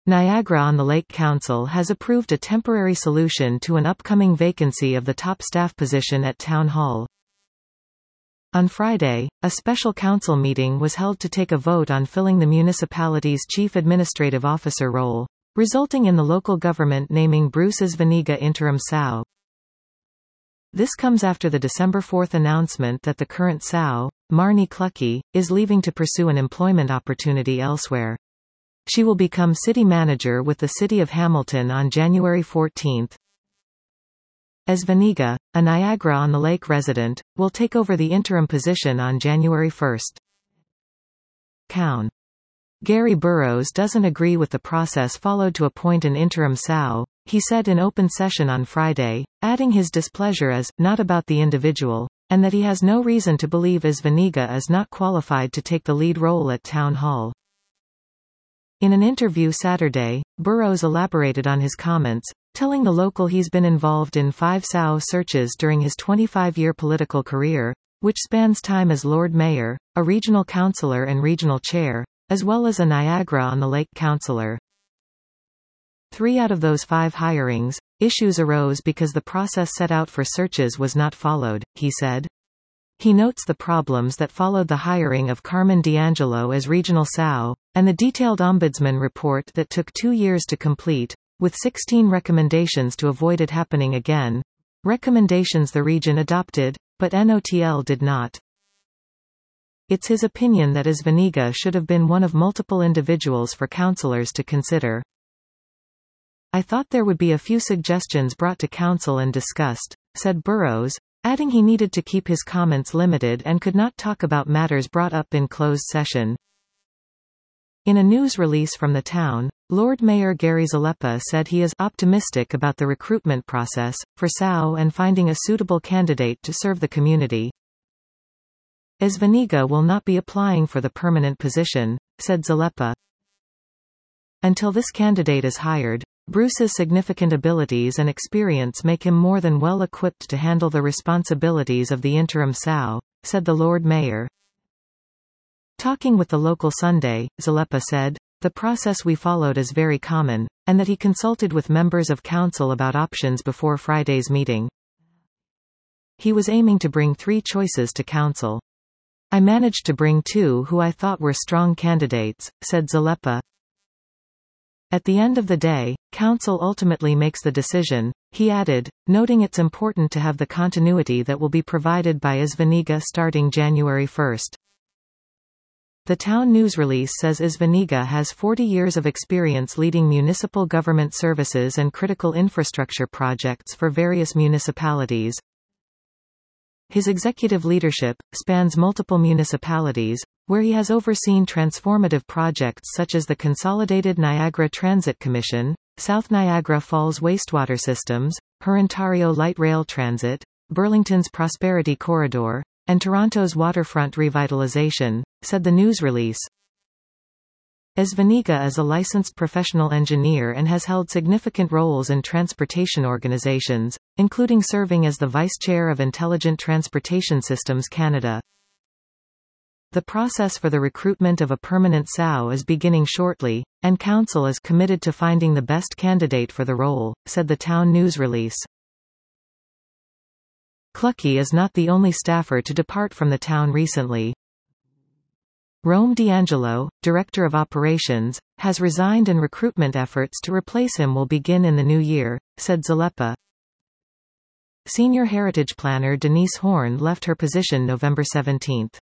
Niagara-on-the-Lake Council has approved a temporary solution to an upcoming vacancy of the top staff position at Town Hall. On Friday, a special council meeting was held to take a vote on filling the municipality's chief administrative officer role, resulting in the local government naming Bruce Esvaniga interim SAO. This comes after the December 4 announcement that the current SAO, Marnie Cluckey, is leaving to pursue an employment opportunity elsewhere. She will become city manager with the City of Hamilton on January 14. Esvaniga, a Niagara-on-the-Lake resident, will take over the interim position on January 1. Coun. Gary Burrows doesn't agree with the process followed to appoint an interim SAO, he said in open session on Friday, adding his displeasure is not about the individual, and that he has no reason to believe Esvaniga is not qualified to take the lead role at Town Hall. In an interview Saturday, Burrows elaborated on his comments, telling the local he's been involved in 5 SAO searches during his 25-year political career, which spans time as Lord Mayor, a regional councillor and regional chair, as well as a Niagara-on-the-Lake councillor. 3 out of those 5 hirings, issues arose because the process set out for searches was not followed, he said. He notes the problems that followed the hiring of Carmen D'Angelo as regional SAO, and the detailed ombudsman report that took 2 years to complete, with 16 recommendations to avoid it happening again. Recommendations the region adopted, but NOTL did not. It's his opinion that Esvaniga should have been one of multiple individuals for councillors to consider. I thought there would be a few suggestions brought to council and discussed, said Burrows, adding he needed to keep his comments limited and could not talk about matters brought up in closed session. In a news release from the town, Lord Mayor Gary Zalepa said he is optimistic about the recruitment process for SAO and finding a suitable candidate to serve the community. Esvaniga will not be applying for the permanent position, said Zalepa. Until this candidate is hired, Bruce's significant abilities and experience make him more than well equipped to handle the responsibilities of the interim SAO, said the Lord Mayor. Talking with the local Sunday, Zalepa said, the process we followed is very common, and that he consulted with members of council about options before Friday's meeting. He was aiming to bring 3 choices to council. I managed to bring 2 who I thought were strong candidates, said Zalepa. At the end of the day, council ultimately makes the decision, he added, noting it's important to have the continuity that will be provided by Esvaniga starting January 1. The town news release says Esvaniga has 40 years of experience leading municipal government services and critical infrastructure projects for various municipalities. His executive leadership spans multiple municipalities, where he has overseen transformative projects such as the Consolidated Niagara Transit Commission, South Niagara Falls Wastewater Systems, Hurontario Light Rail Transit, Burlington's Prosperity Corridor, and Toronto's waterfront revitalization, said the news release. Esvaniga is a licensed professional engineer and has held significant roles in transportation organizations, including serving as the Vice Chair of Intelligent Transportation Systems Canada. The process for the recruitment of a permanent SAO is beginning shortly, and council is committed to finding the best candidate for the role, said the town news release. Cluckey is not the only staffer to depart from the town recently. Rome D'Angelo, Director of Operations, has resigned and recruitment efforts to replace him will begin in the new year, said Zalepa. Senior Heritage Planner Denise Horn left her position November 17.